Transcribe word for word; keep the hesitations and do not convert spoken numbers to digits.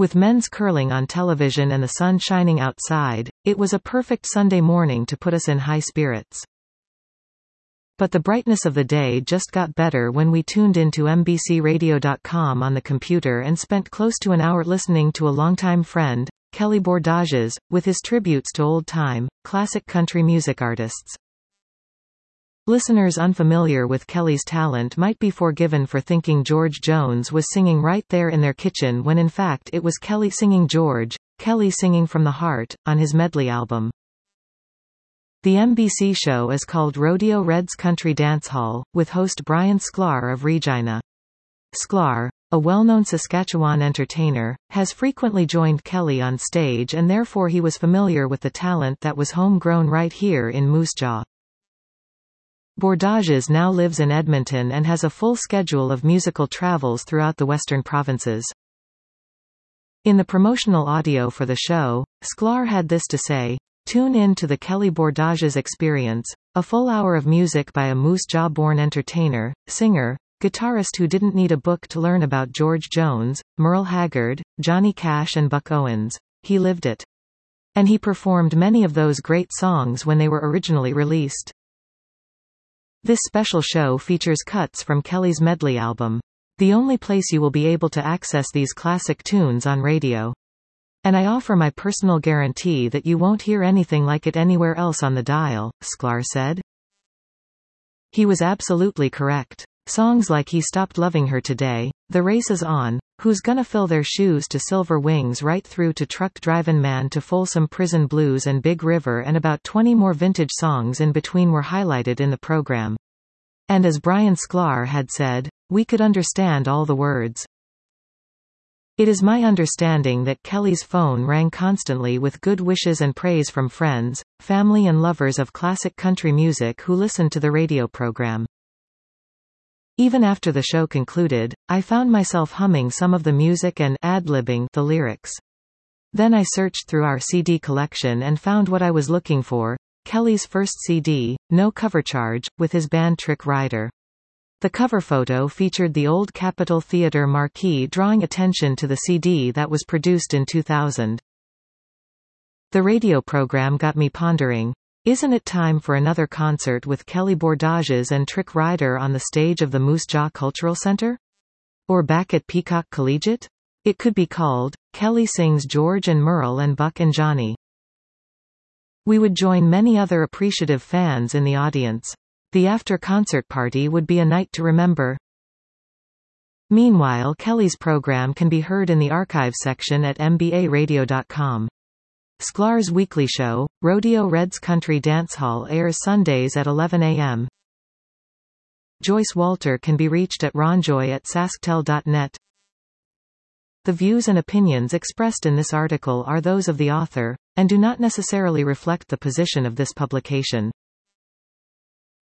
With men's curling on television and the sun shining outside, it was a perfect Sunday morning to put us in high spirits. But the brightness of the day just got better when we tuned into M B C radio dot com on the computer and spent close to an hour listening to a longtime friend, Kelly Bordages, with his tributes to old-time, classic country music artists. Listeners unfamiliar with Kelly's talent might be forgiven for thinking George Jones was singing right there in their kitchen when in fact it was Kelly singing George, Kelly singing from the heart, on his medley album. The M B C show is called Rodeo Red's Country Dance Hall, with host Brian Sklar of Regina. Sklar, a well-known Saskatchewan entertainer, has frequently joined Kelly on stage and therefore he was familiar with the talent that was homegrown right here in Moose Jaw. Bordages now lives in Edmonton and has a full schedule of musical travels throughout the western provinces. In the promotional audio for the show, Sklar had this to say: "Tune in to the Kelly Bordages Experience, a full hour of music by a Moose Jaw-born entertainer, singer, guitarist who didn't need a book to learn about George Jones, Merle Haggard, Johnny Cash and Buck Owens. He lived it. And he performed many of those great songs when they were originally released." This special show features cuts from Kelly's medley album. The only place you will be able to access these classic tunes on radio. And I offer my personal guarantee that you won't hear anything like it anywhere else on the dial, Sklar said. He was absolutely correct. Songs like He Stopped Loving Her Today, The Race Is On, Who's Gonna Fill Their Shoes to Silver Wings right through to Truck Drivin' Man to Folsom Prison Blues and Big River and about twenty more vintage songs in between were highlighted in the program. And as Brian Sklar had said, we could understand all the words. It is my understanding that Kelly's phone rang constantly with good wishes and praise from friends, family and lovers of classic country music who listened to the radio program. Even after the show concluded, I found myself humming some of the music and ad-libbing the lyrics. Then I searched through our C D collection and found what I was looking for, Kelly's first C D, No Cover Charge, with his band Trick Rider. The cover photo featured the old Capitol Theatre marquee drawing attention to the C D that was produced in two thousand. The radio program got me pondering, isn't it time for another concert with Kelly Bordages and Trick Rider on the stage of the Moose Jaw Cultural Center? Or back at Peacock Collegiate? It could be called, Kelly Sings George and Merle and Buck and Johnny. We would join many other appreciative fans in the audience. The after-concert party would be a night to remember. Meanwhile, Kelly's program can be heard in the archive section at M B A radio dot com. Sklar's weekly show, Rodeo Red's Country Dance Hall, airs Sundays at eleven a m Joyce Walter can be reached at ronjoy at sasktel dot net. The views and opinions expressed in this article are those of the author, and do not necessarily reflect the position of this publication.